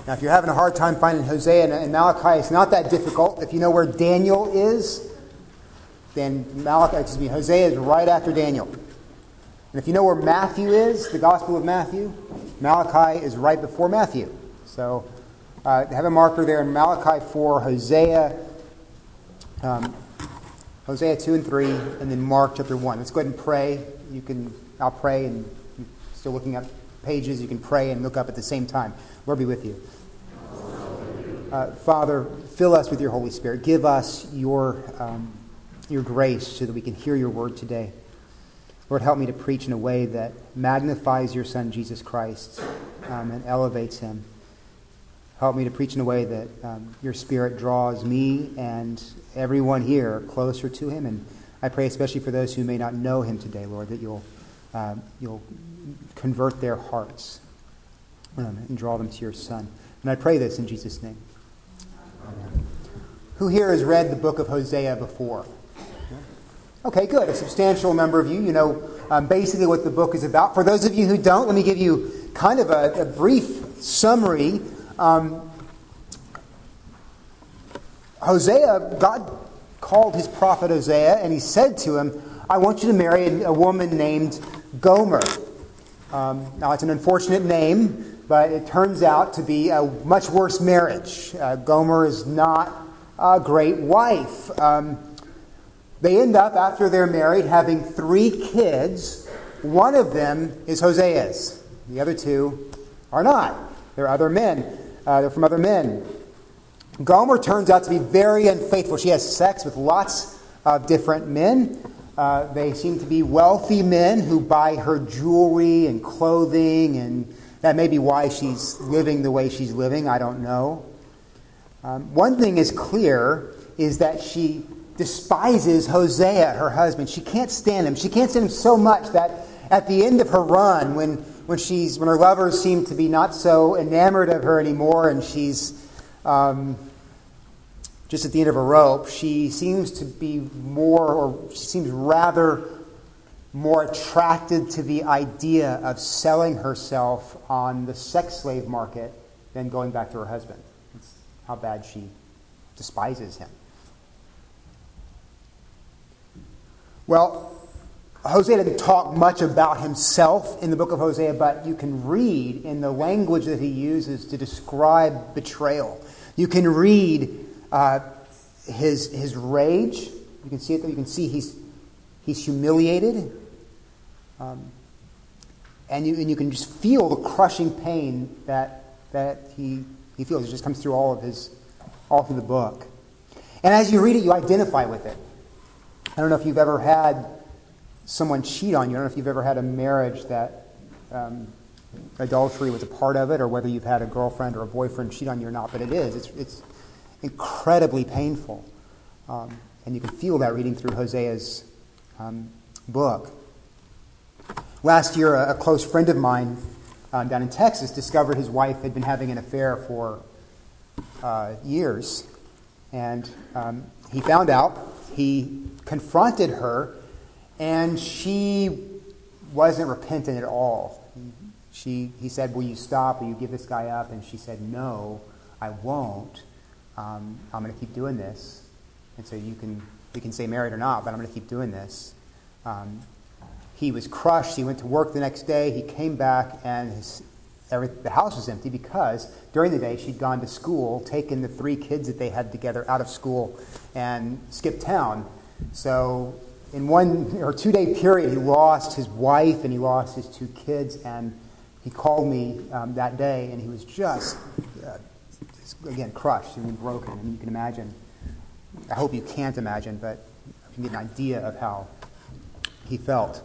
Now, if you're having a hard time finding Hosea and Malachi, it's not that difficult. If you know where Daniel is, then Hosea is right after Daniel. And if you know where Matthew is, the Gospel of Matthew, Malachi is right before Matthew. So have a marker there in Malachi 4, Hosea 2 and 3, and then Mark chapter 1. Let's go ahead and pray. I'll pray, and you're still looking up pages. You can pray and look up at the same time. Lord be with you. Father, fill us with your Holy Spirit. Give us your grace so that we can hear your word today. Lord, help me to preach in a way that magnifies your Son, Jesus Christ, and elevates him. Help me to preach in a way that your Spirit draws me and everyone here closer to him. And I pray especially for those who may not know him today, Lord, that you'll convert their hearts and draw them to your Son. And I pray this in Jesus' name. Amen. Who here has read the book of Hosea before? Okay, good. A substantial number of you. You know basically what the book is about. For those of you who don't, let me give you kind of a brief summary. Hosea, God called his prophet Hosea, and he said to him, I want you to marry a woman named Gomer. Now, it's an unfortunate name, but it turns out to be a much worse marriage. Gomer is not a great wife. They end up, after they're married, having 3 kids. One of them is Hosea's. The other 2 are not. They're other men. They're from other men. Gomer turns out to be very unfaithful. She has sex with lots of different men. They seem to be wealthy men who buy her jewelry and clothing, and that may be why she's living the way she's living. I don't know. One thing is clear is that she despises Hosea, her husband. She can't stand him. She can't stand him so much that at the end of her run, when her lovers seem to be not so enamored of her anymore, and she's just at the end of a rope, she seems rather more attracted to the idea of selling herself on the sex slave market than going back to her husband. That's how bad she despises him. Well, Hosea didn't talk much about himself in the book of Hosea, but you can read in the language that he uses to describe betrayal. You can read his rage. You can see it. You can see he's humiliated, and you can just feel the crushing pain that he feels. It just comes through all through the book. And as you read it, you identify with it. I don't know if you've ever had someone cheat on you. I don't know if you've ever had a marriage that adultery was a part of it, or whether you've had a girlfriend or a boyfriend cheat on you or not. But it is. It's incredibly painful. And you can feel that reading through Hosea's book. Last year, a close friend of mine down in Texas discovered his wife had been having an affair for years. And he found out. He confronted her, and she wasn't repentant at all. He said, will you stop? Will you give this guy up? And she said, no, I won't. I'm going to keep doing this. And so we can stay married or not, but I'm going to keep doing this. He was crushed. He went to work the next day. He came back, and the house was empty because during the day she'd gone to school, taken the 3 kids that they had together out of school, and skipped town. So in 1 or 2 day period, he lost his wife and he lost his 2 kids. And he called me that day, and he was just, again, crushed and broken. And you can imagine. I hope you can't imagine, but you can get an idea of how he felt.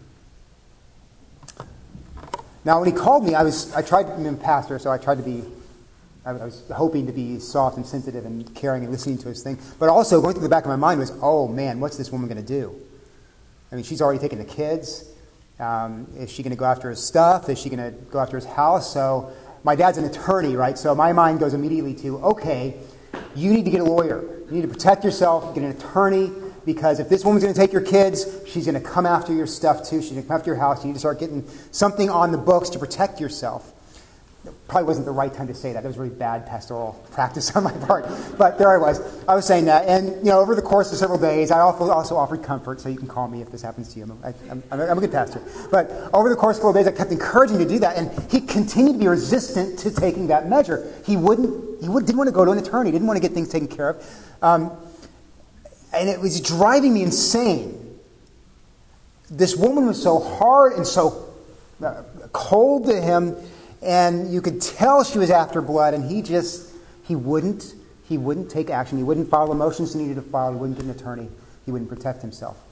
Now, when he called me, I was a pastor, so I was hoping to be soft and sensitive and caring and listening to his thing. But also, going through the back of my mind was, oh man, what's this woman going to do? I mean, she's already taken the kids. Is she going to go after his stuff? Is she going to go after his house? So my dad's an attorney, right? So my mind goes immediately to, okay, you need to get a lawyer. You need to protect yourself, get an attorney, because if this woman's going to take your kids, she's going to come after your stuff too. She's going to come after your house. You need to start getting something on the books to protect yourself. Probably wasn't the right time to say that. That was really bad pastoral practice on my part. But there I was. I was saying that. And, over the course of several days, I also offered comfort, so you can call me if this happens to you. I'm a good pastor. But over the course of several days, I kept encouraging him to do that. And he continued to be resistant to taking that measure. He didn't want to go to an attorney. Didn't want to get things taken care of. And it was driving me insane. This woman was so hard and so cold to him. And you could tell she was after blood, and he wouldn't take action. He wouldn't file the motions he needed to file. He wouldn't get an attorney. He wouldn't protect himself.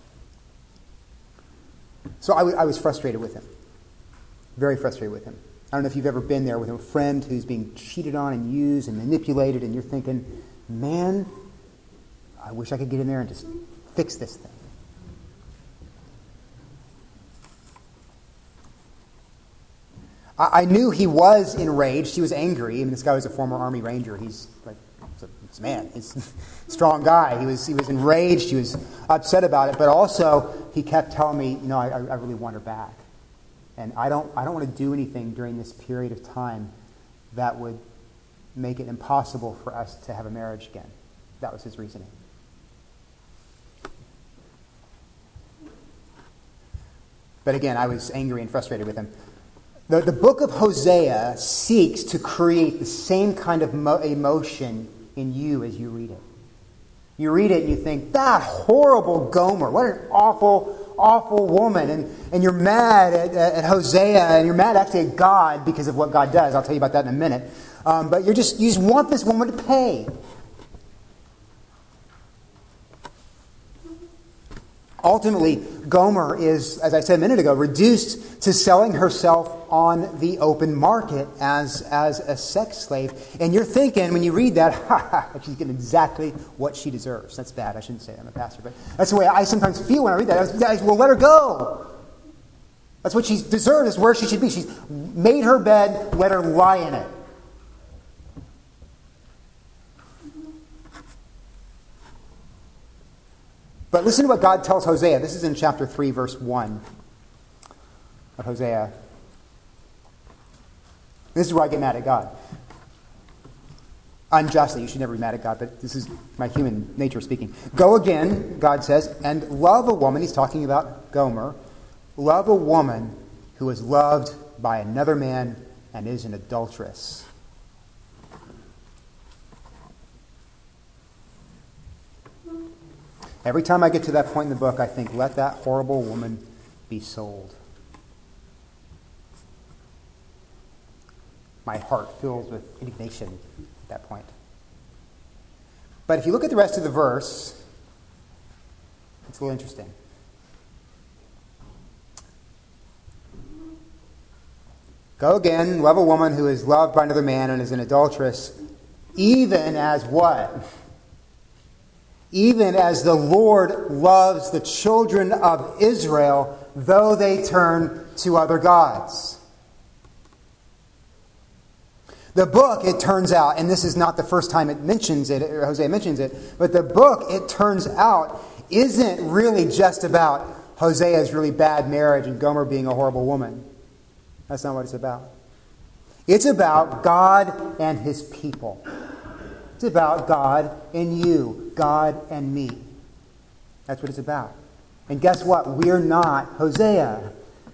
So I was frustrated with him. Very frustrated with him. I don't know if you've ever been there with a friend who's being cheated on and used and manipulated, and you're thinking, man, I wish I could get in there and just fix this thing. I knew he was enraged. He was angry. I mean, this guy was a former Army Ranger. He's a man. He's a strong guy. He was enraged. He was upset about it. But also, he kept telling me, I really want her back. And I don't want to do anything during this period of time that would make it impossible for us to have a marriage again. That was his reasoning. But again, I was angry and frustrated with him. The book of Hosea seeks to create the same kind of emotion in you as you read it. You read it and you think, that horrible Gomer, what an awful, awful woman. And you're mad at Hosea, and you're mad actually at God because of what God does. I'll tell you about that in a minute. But you just want this woman to pay. Ultimately, Gomer is, as I said a minute ago, reduced to selling herself on the open market as a sex slave. And you're thinking, when you read that, she's getting exactly what she deserves. That's bad. I shouldn't say that. I'm a pastor. But that's the way I sometimes feel when I read that. Well, let her go. That's what she's deserved. Is where she should be. She's made her bed. Let her lie in it. But listen to what God tells Hosea. This is in chapter 3, verse 1 of Hosea. This is where I get mad at God. Unjustly. You should never be mad at God, but this is my human nature speaking. Go again, God says, and love a woman. He's talking about Gomer. Love a woman who is loved by another man and is an adulteress. Every time I get to that point in the book, I think, let that horrible woman be sold. My heart fills with indignation at that point. But if you look at the rest of the verse, it's a little interesting. Go again, love a woman who is loved by another man and is an adulteress, even as what? Even as the Lord loves the children of Israel, though they turn to other gods. The book, it turns out, and this is not the first time it mentions it, or Hosea mentions it, but the book, it turns out, isn't really just about Hosea's really bad marriage and Gomer being a horrible woman. That's not what it's about. It's about God and His people. It's about God and you, God and me. That's what it's about. And guess what? We're not Hosea.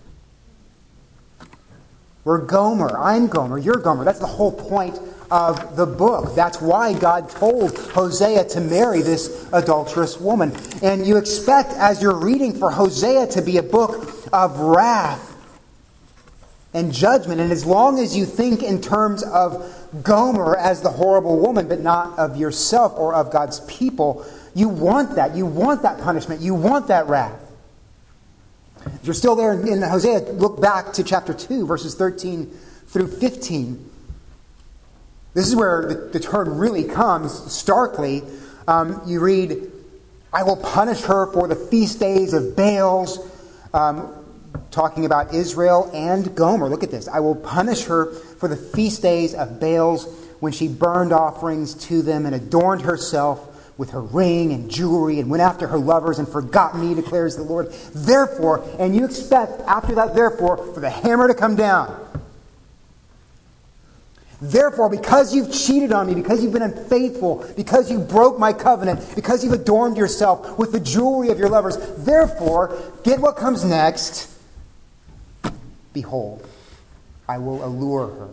We're Gomer. I'm Gomer. You're Gomer. That's the whole point of the book. That's why God told Hosea to marry this adulterous woman. And you expect, as you're reading, for Hosea to be a book of wrath and judgment. And as long as you think in terms of Gomer as the horrible woman, but not of yourself or of God's people, you want that. You want that punishment. You want that wrath. If you're still there in Hosea, look back to chapter 2, verses 13 through 15. This is where the turn really comes starkly. You read, I will punish her for the feast days of Baals, talking about Israel and Gomer. Look at this. I will punish her for the feast days of Baals when she burned offerings to them and adorned herself with her ring and jewelry and went after her lovers and forgot me, declares the Lord. Therefore, and you expect after that therefore for the hammer to come down. Therefore, because you've cheated on me, because you've been unfaithful, because you broke my covenant, because you've adorned yourself with the jewelry of your lovers, therefore, get what comes next. Behold, I will allure her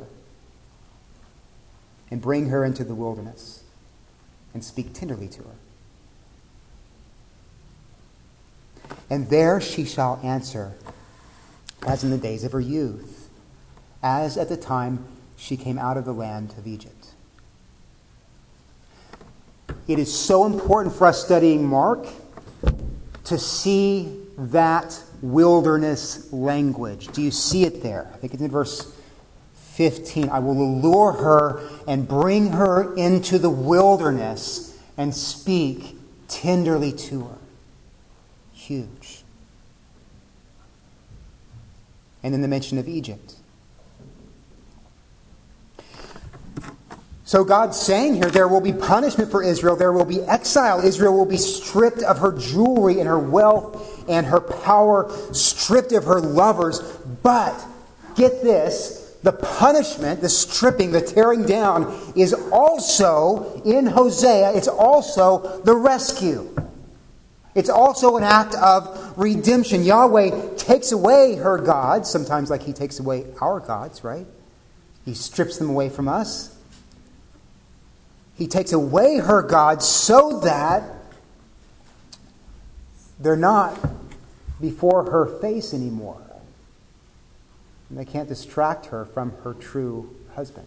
and bring her into the wilderness and speak tenderly to her. And there she shall answer as in the days of her youth, as at the time she came out of the land of Egypt. It is so important for us studying Mark to see that wilderness language. Do you see it there? I think it's in verse 15. I will allure her and bring her into the wilderness and speak tenderly to her. Huge. And then the mention of Egypt. So God's saying here, there will be punishment for Israel. There will be exile. Israel will be stripped of her jewelry and her wealth and her power, stripped of her lovers. But, get this, the punishment, the stripping, the tearing down is also, in Hosea, it's also the rescue. It's also an act of redemption. Yahweh takes away her gods, sometimes like he takes away our gods, right? He strips them away from us. He takes away her gods so that they're not before her face anymore. And they can't distract her from her true husband.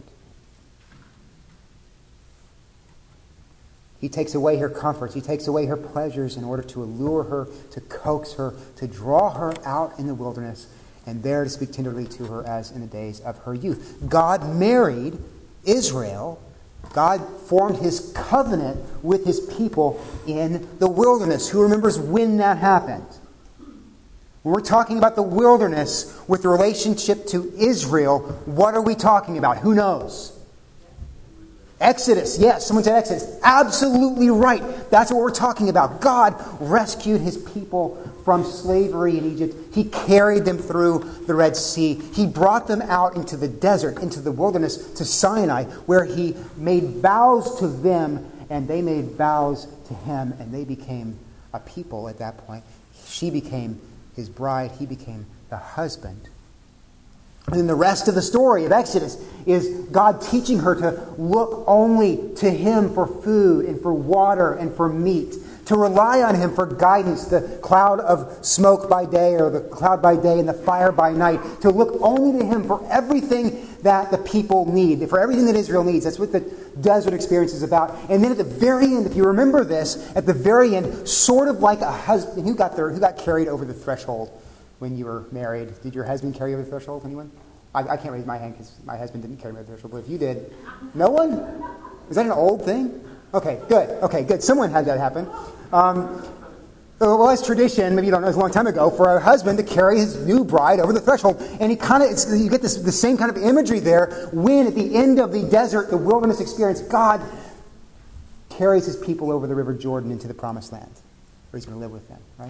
He takes away her comforts. He takes away her pleasures in order to allure her, to coax her, to draw her out in the wilderness, and there to speak tenderly to her as in the days of her youth. God married Israel. God formed his covenant with his people in the wilderness. Who remembers when that happened? When we're talking about the wilderness with the relationship to Israel, what are we talking about? Who knows? Exodus. Yes, someone said Exodus. Absolutely right. That's what we're talking about. God rescued his people from slavery in Egypt. He carried them through the Red Sea. He brought them out into the desert, into the wilderness, to Sinai, where he made vows to them, and they made vows to him, and they became a people at that point. She became his bride. He became the husband. And then the rest of the story of Exodus is God teaching her to look only to him for food and for water and for meat, to rely on him for guidance, the cloud of smoke by day or the cloud by day and the fire by night, to look only to him for everything that the people need, for everything that Israel needs. That's what the desert experience is about. And then at the very end, if you remember this, at the very end, sort of like a husband, who got carried over the threshold when you were married? Did your husband carry over the threshold? Anyone? I can't raise my hand because my husband didn't carry me over the threshold, but if you did, no one? Is that an old thing? Okay, good. Someone had that happen. Well, it's tradition, maybe you don't know, it's a long time ago, for a husband to carry his new bride over the threshold. And you get the same kind of imagery there when at the end of the desert, the wilderness experience, God carries his people over the River Jordan into the promised land, where he's going to live with them, right?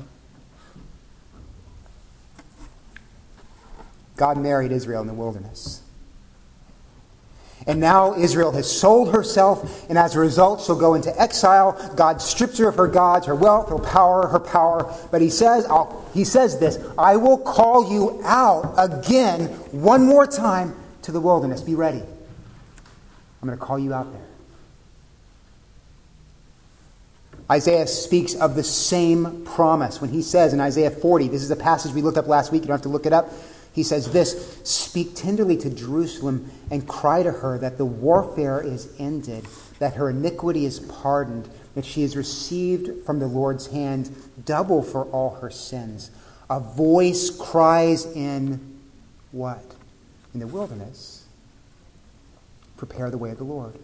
God married Israel in the wilderness. And now Israel has sold herself, and as a result, she'll go into exile. God strips her of her gods, her wealth, her power. But he says this, I will call you out again, one more time, to the wilderness. Be ready. I'm going to call you out there. Isaiah speaks of the same promise when he says in Isaiah 40, this is a passage we looked up last week, you don't have to look it up. He says this, speak tenderly to Jerusalem and cry to her that the warfare is ended, that her iniquity is pardoned, that she has received from the Lord's hand double for all her sins. A voice cries in what? In the wilderness. Prepare the way of the Lord.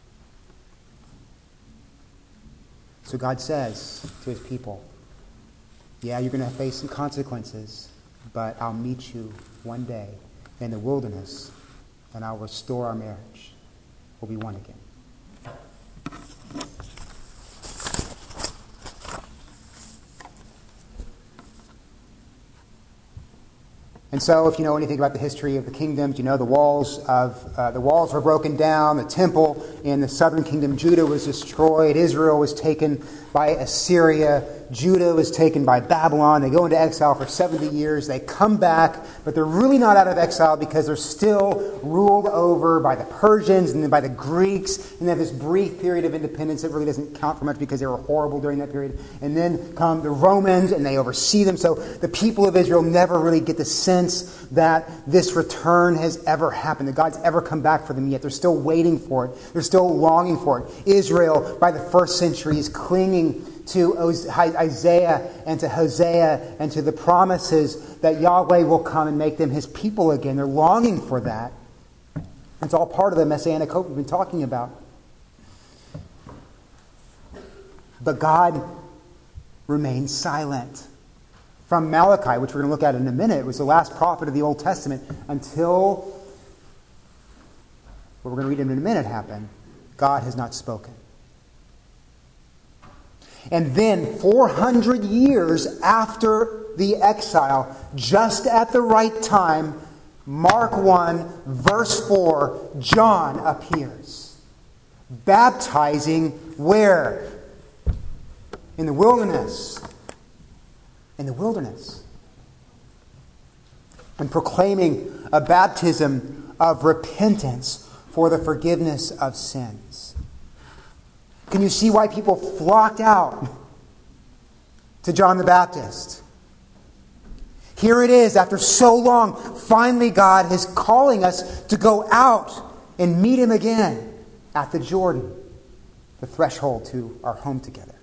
So God says to his people, yeah, you're going to face some consequences, but I'll meet you one day in the wilderness, and I'll restore our marriage. We'll be one again. And And so, if you know anything about the history of the kingdoms, you know the walls were broken down. The temple in the southern kingdom, Judah, was destroyed. Israel was taken by Assyria. Judah was taken by Babylon. They go into exile for 70 years. They come back, but they're really not out of exile because they're still ruled over by the Persians and then by the Greeks. And they have this brief period of independence that really doesn't count for much because they were horrible during that period. And then come the Romans and they oversee them. So the people of Israel never really get the sense that this return has ever happened, that God's ever come back for them yet. They're still waiting for it. They're still longing for it. Israel, by the first century, is clinging to Isaiah and to Hosea and to the promises that Yahweh will come and make them his people again. They're longing for that. It's all part of the Messianic hope we've been talking about. But God remains silent. From Malachi, which we're going to look at in a minute, it was the last prophet of the Old Testament until what we're going to read in a minute happened. God has not spoken. And then 400 years after the exile, just at the right time, Mark 1, verse 4, John appears. Baptizing where? In the wilderness. In the wilderness. And proclaiming a baptism of repentance for the forgiveness of sins. Can you see why people flocked out to John the Baptist? Here it is, after so long, finally God is calling us to go out and meet him again at the Jordan, the threshold to our home together.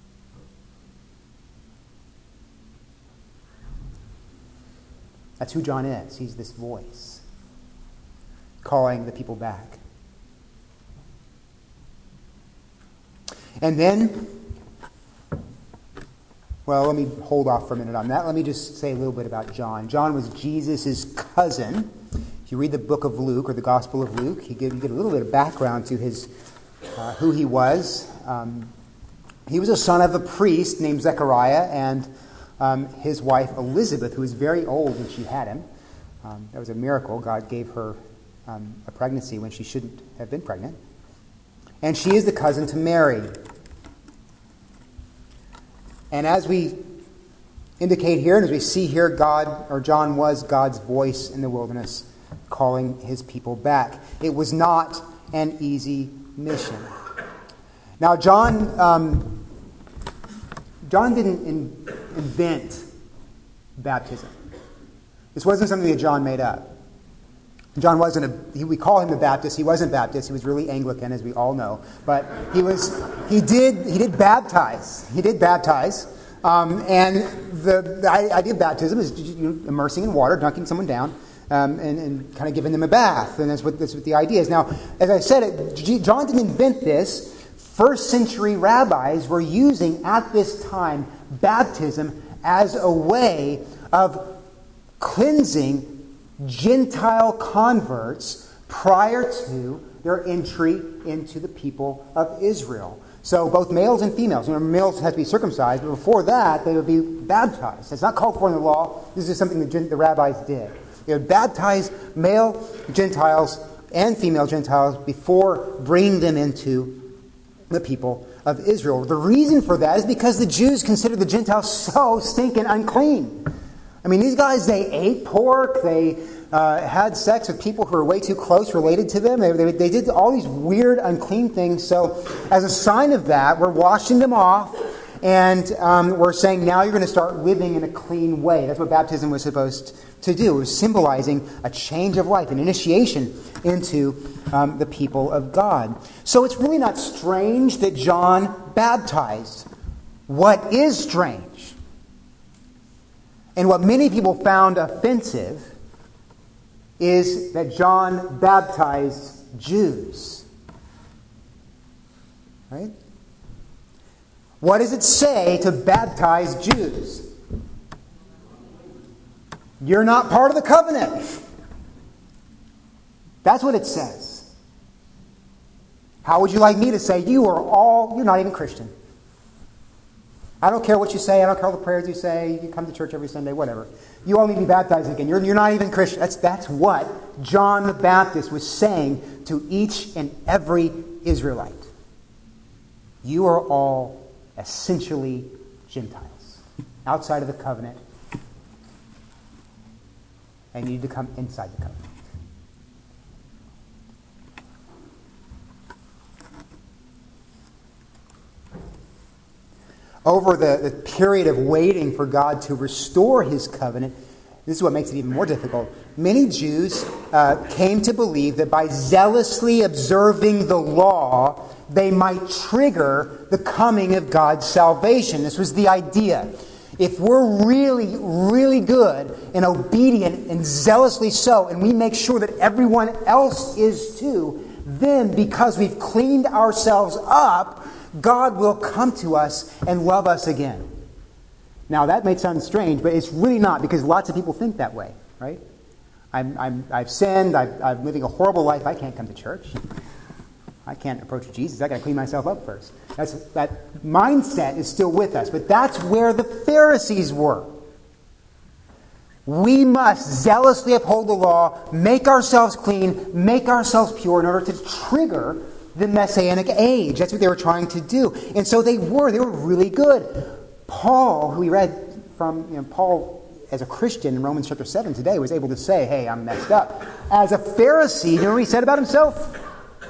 That's who John is. He's this voice calling the people back. And then, well, let me hold off for a minute on that. Let me just say a little bit about John. John was Jesus' cousin. If you read the book of Luke, or the Gospel of Luke, you get a little bit of background to his who he was. He was a son of a priest named Zechariah, and his wife Elizabeth, who was very old when she had him. That was a miracle. God gave her a pregnancy when she shouldn't have been pregnant. And she is the cousin to Mary. And as we indicate here, and as we see here, John was God's voice in the wilderness, calling his people back. It was not an easy mission. Now, John didn't invent baptism. This wasn't something that John made up. John we call him the Baptist. He wasn't Baptist. He was really Anglican, as we all know. But he did baptize. He did baptize. And the idea of baptism is immersing in water, dunking someone down, and kind of giving them a bath. And that's what the idea is. Now, as I said, John didn't invent this. First century rabbis were using, at this time, baptism as a way of cleansing Gentile converts prior to their entry into the people of Israel. So both males and females. Males had to be circumcised, but before that, they would be baptized. It's not called for in the law. This is something the rabbis did. They would baptize male Gentiles and female Gentiles before bringing them into the people of Israel. The reason for that is because the Jews considered the Gentiles so stinking unclean. I mean, these guys, they ate pork, they had sex with people who were way too close related to them. They did all these weird, unclean things. So as a sign of that, we're washing them off, and we're saying, now you're going to start living in a clean way. That's what baptism was supposed to do. It was symbolizing a change of life, an initiation into the people of God. So it's really not strange that John baptized. What is strange, and what many people found offensive, is that John baptized Jews. Right? What does it say to baptize Jews? You're not part of the covenant. That's what it says. How would you like me to say you're not even Christian? I don't care what you say. I don't care all the prayers you say. You come to church every Sunday, whatever. You all need to be baptized again. You're not even Christian. That's what John the Baptist was saying to each and every Israelite. You are all essentially Gentiles, outside of the covenant, and you need to come inside the covenant. Over the period of waiting for God to restore his covenant, this is what makes it even more difficult. Many Jews came to believe that by zealously observing the law, they might trigger the coming of God's salvation. This was the idea. If we're really, really good and obedient and zealously so, and we make sure that everyone else is too, then because we've cleaned ourselves up, God will come to us and love us again. Now that may sound strange, but it's really not, because lots of people think that way, right? I've sinned, I'm living a horrible life, I can't come to church. I can't approach Jesus, I've got to clean myself up first. That mindset is still with us, but that's where the Pharisees were. We must zealously uphold the law, make ourselves clean, make ourselves pure in order to trigger the Messianic age. That's what they were trying to do. And so they were really good. Paul, who we read from, Paul as a Christian in Romans chapter 7 today, was able to say, hey, I'm messed up. As a Pharisee, you know what he said about himself?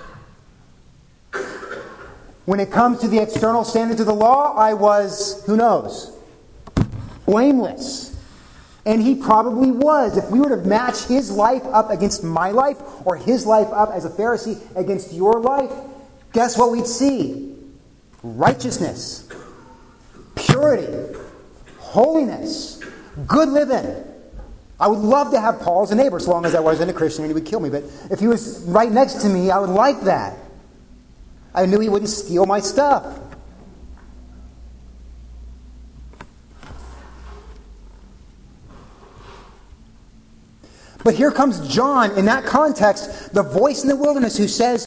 When it comes to the external standards of the law, I was, who knows, blameless. And he probably was. If we were to match his life up against my life, or his life up as a Pharisee against your life, guess what we'd see? Righteousness, purity, holiness, good living. I would love to have Paul as a neighbor, so long as I wasn't a Christian and he would kill me. But if he was right next to me, I would like that. I knew he wouldn't steal my stuff. But here comes John, in that context, the voice in the wilderness who says,